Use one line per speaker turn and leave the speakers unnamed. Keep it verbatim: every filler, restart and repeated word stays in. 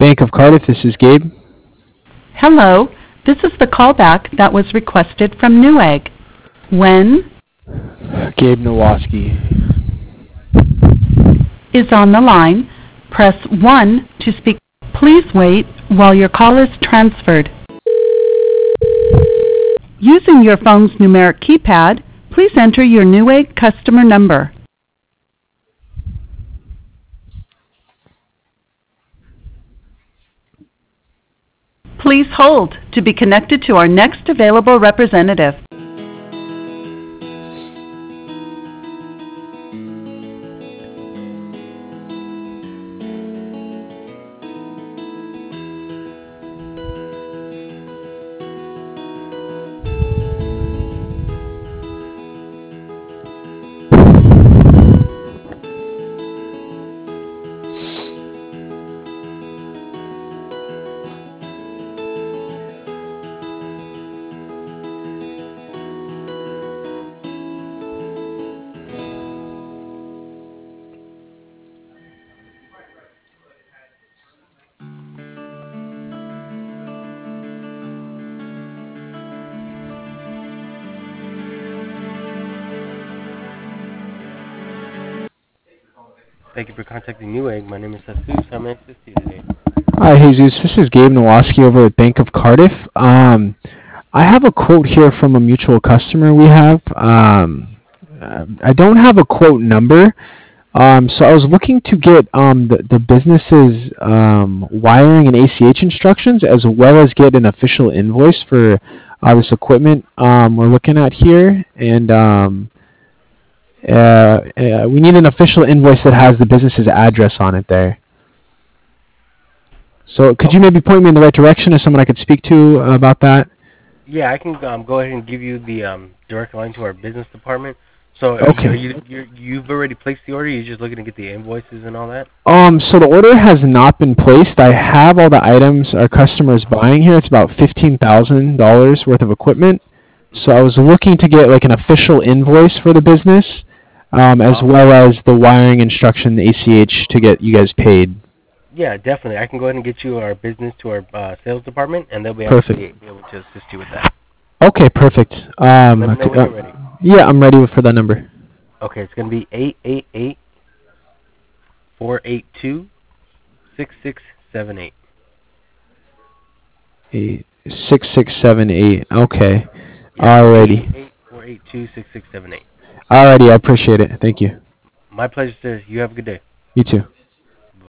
Bank of Cardiff. This is Gabe.
Hello, this is the callback that was requested from Newegg. When
Gabe Nowoski.
is on the line, press one to speak. Please wait while your call is transferred. Using your phone's numeric keypad, please enter your Newegg customer number. Please hold to be connected to our next available representative.
Thank you for contacting Newegg. My name is Jesus. How may I assist you today?
Hi, Jesus. This is Gabe Nowoski over at Bank of Cardiff. Um, I have a quote here from a mutual customer we have. Um, uh, I don't have a quote number, um, so I was looking to get um, the, the business's um, wiring and A C H instructions, as well as get an official invoice for uh, this equipment um, we're looking at here. And um, uh, uh, we need an official invoice that has the business's address on it there. So could you maybe point me in the right direction as someone I could speak to uh, about that?
Yeah, I can um, go ahead and give you the um, direct line to our business department. So
Okay.
are you, you're, you've already placed the order? You're just looking to get the invoices and all that?
Um, so the order has not been placed. I have all the items our customer is buying here. It's about fifteen thousand dollars worth of equipment. So I was looking to get like an official invoice for the business, um, as
Oh.
well as the wiring instruction, the A C H, to get you guys paid.
Yeah, definitely. I can go ahead and get you our business to our uh, sales department, and they'll be able,
Perfect.
to be able to assist you with that.
Okay, perfect. Um,
Let me know when
uh,
you're ready.
yeah, I'm ready for that number.
Okay, it's going to be eight eight eight, four eight two, six six seven eight.
Eight, six six seven eight. Okay.
Yeah,
Alrighty.
eight eight eight, four eight two, six six seven eight.
Alrighty, I appreciate it. Thank you.
My pleasure, sir. You have a good day.
You too.